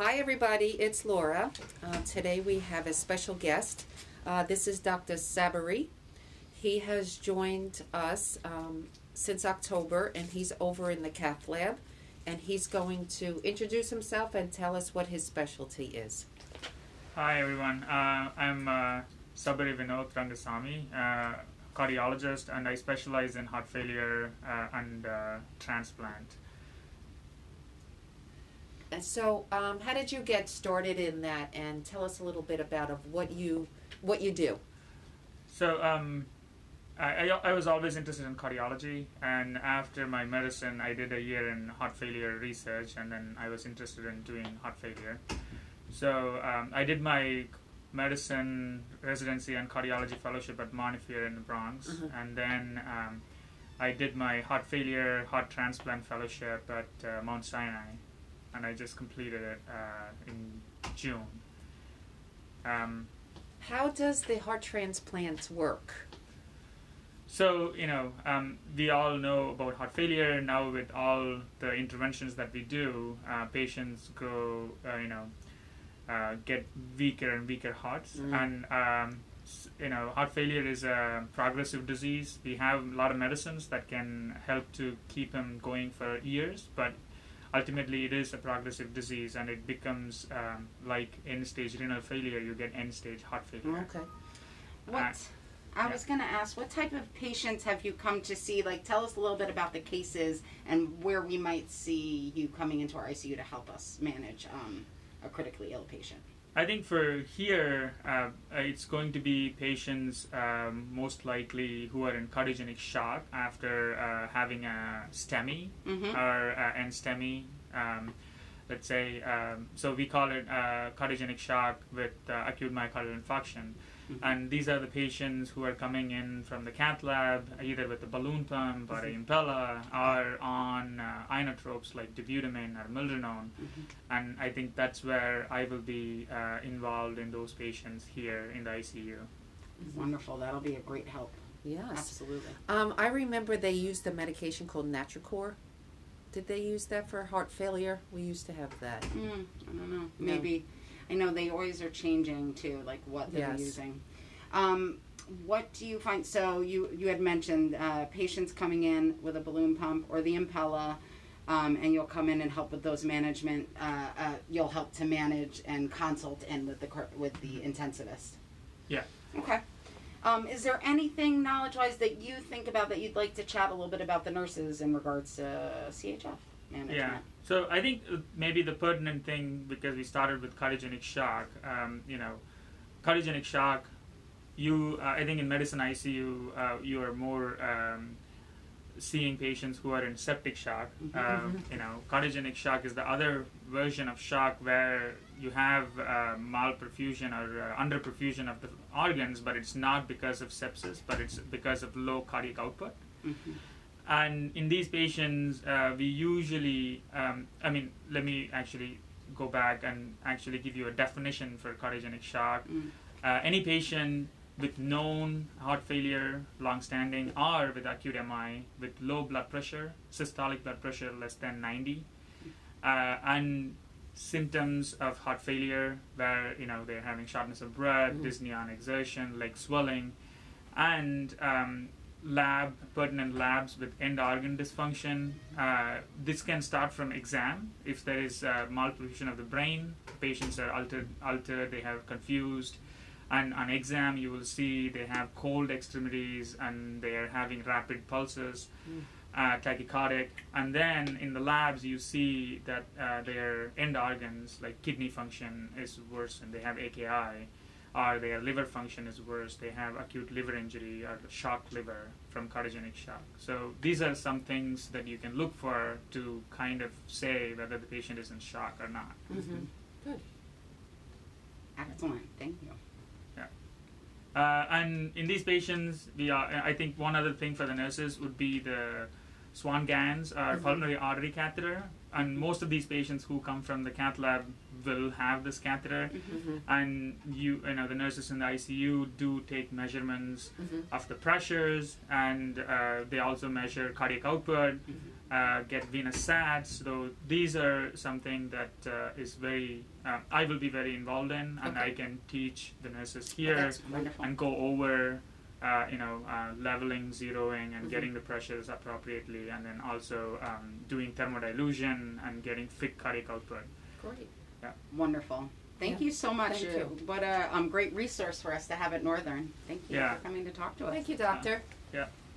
Hi everybody, it's Laura. Today we have a special guest. This is Dr. Sabari. He has joined us since October, and he's over in the cath lab, and he's going to introduce himself and tell us what his specialty is. Hi everyone, I'm Sabari Vinod Rangasamy, cardiologist, and I specialize in heart failure and transplant. And so, how did you get started in that? And tell us a little bit about what you do. So I was always interested in cardiology, and after my medicine, I did a year in heart failure research, and then I was interested in doing heart failure. So I did my medicine residency and cardiology fellowship at Montefiore in the Bronx, and then I did my heart failure, heart transplant fellowship at Mount Sinai, and I just completed it in June. How does the heart transplant work? So, we all know about heart failure. Now with all the interventions that we do, patients go, get weaker and weaker hearts. And, heart failure is a progressive disease. We have a lot of medicines that can help to keep them going for years, but ultimately it is a progressive disease, and it becomes like end-stage renal failure. You get end-stage heart failure. Okay. I was going to ask, what type of patients have you come to see? Like, tell us a little bit about the cases and where we might see you coming into our ICU to help us manage a critically ill patient. I think for here, it's going to be patients most likely who are in cardiogenic shock after having a STEMI or an STEMI. Let's say, so we call it cardiogenic shock with acute myocardial infarction. And these are the patients who are coming in from the cath lab, either with a balloon pump or an Impella, or on inotropes like dobutamine or milrinone. And I think that's where I will be involved in those patients here in the ICU. Wonderful. That'll be a great help. Yes. Absolutely. I remember they used a medication called Natracor. Did they use that for heart failure? We used to have that. I don't know. Maybe. I know they always are changing too, like what they're using. What do you find? So you had mentioned patients coming in with a balloon pump or the Impella, and you'll come in and help with those management. You'll help to manage and consult in with the intensivist. Yeah. Okay. Is there anything knowledge-wise that you think about that you'd like to chat a little bit about the nurses in regards to CHF management? Yeah. So I think maybe the pertinent thing, because we started with cardiogenic shock, cardiogenic shock, I think in medicine ICU, you are more seeing patients who are in septic shock. Cardiogenic shock is the other version of shock where you have malperfusion or underperfusion of the organs, but it's not because of sepsis, but it's because of low cardiac output. And in these patients, we usually, let me actually go back and actually give you a definition for cardiogenic shock. Any patient with known heart failure, long-standing, or with acute MI, with low blood pressure, systolic blood pressure less than 90, and symptoms of heart failure where, they're having shortness of breath, dyspnea on exertion, leg swelling, and pertinent labs with end organ dysfunction. This can start from exam. If there is malperfusion of the brain, patients are altered, they have confused. And on exam, you will see they have cold extremities and they are having rapid pulses, tachycardic. And then in the labs, you see that their end organs, like kidney function, is worse and they have AKI, or their liver function is worse. They have acute liver injury or shock liver from cardiogenic shock. So these are some things that you can look for to kind of say whether the patient is in shock or not. Good. Excellent. Thank you. And in these patients, I think one other thing for the nurses would be Swan-Ganz or pulmonary artery catheter, and most of these patients who come from the cath lab will have this catheter, and the nurses in the ICU do take measurements of the pressures, and they also measure cardiac output, get venous sats. So these are something that is very I will be very involved in, and I can teach the nurses here and go over leveling, zeroing, and getting the pressures appropriately, and then also doing thermodilution and getting thick cardiac output. Great. Yeah. Wonderful. Thank you so much. Thank you. What a great resource for us to have at Northern. Thank you for coming to talk to us. Thank you, Doctor. Yeah.